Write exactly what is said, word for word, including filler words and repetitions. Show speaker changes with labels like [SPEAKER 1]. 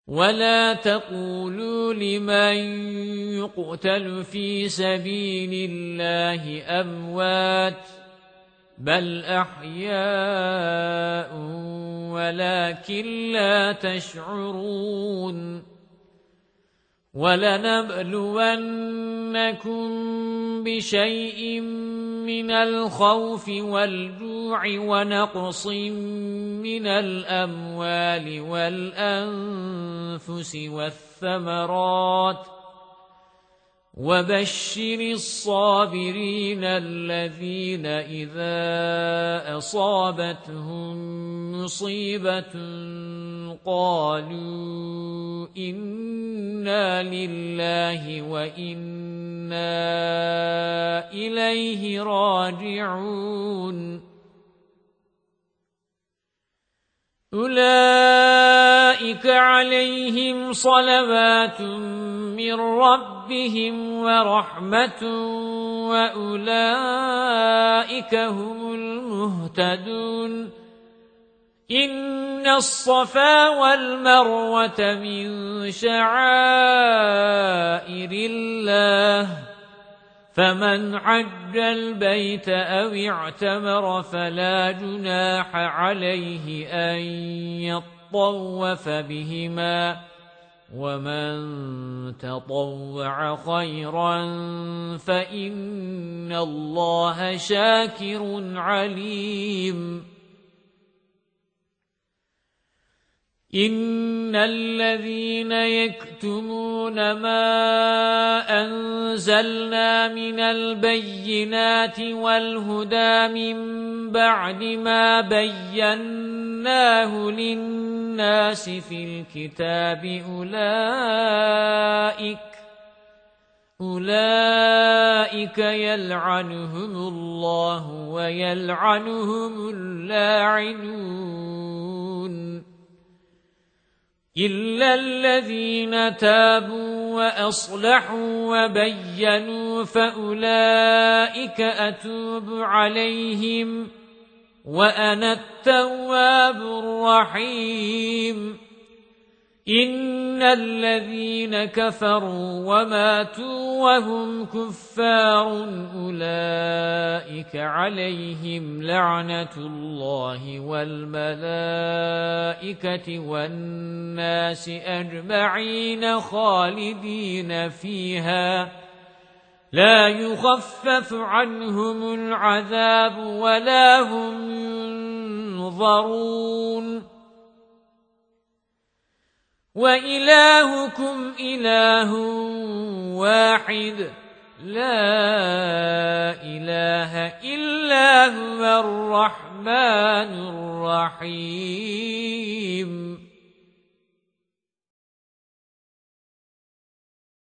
[SPEAKER 1] ولا تقولوا لمن يقتل في سبيل الله أموات بل أحياء ولكن لا تشعرون ولنبلونكم بشيء من الخوف والجوع ونقص من الأموال والأنفس والثمرات وبشر الصابرين الذين إذا أصابتهم مصيبة قالوا إنا لله وإنا إليه راجعون أولئك عليهم صلوات من ربهم ورحمة وأولئك هم المهتدون إن الصفا والمروة من شعائر الله فمن حج البيت أو اعتمر فلا جناح عليه أن يطوف بهما ومن تطوع خيرا فإن الله شاكر عليم إن الذين يكتمون ما أنزلنا من البينات والهدى من بعد ما بيناه للناس في الكتاب أولئك أولئك يلعنهم الله ويلعنهم اللاعنون إلا الذين تابوا وأصلحوا وبينوا فأولئك أتوب عليهم وأنا التواب الرحيم إن الذين كفروا وماتوا وهم كفار أولئك عليهم لعنة الله والملائكة والناس أجمعين خالدين فيها لا يخفف عنهم العذاب ولا هم ينظرون وإلهكم إله واحد لا إله إلا هو الرحمن الرحيم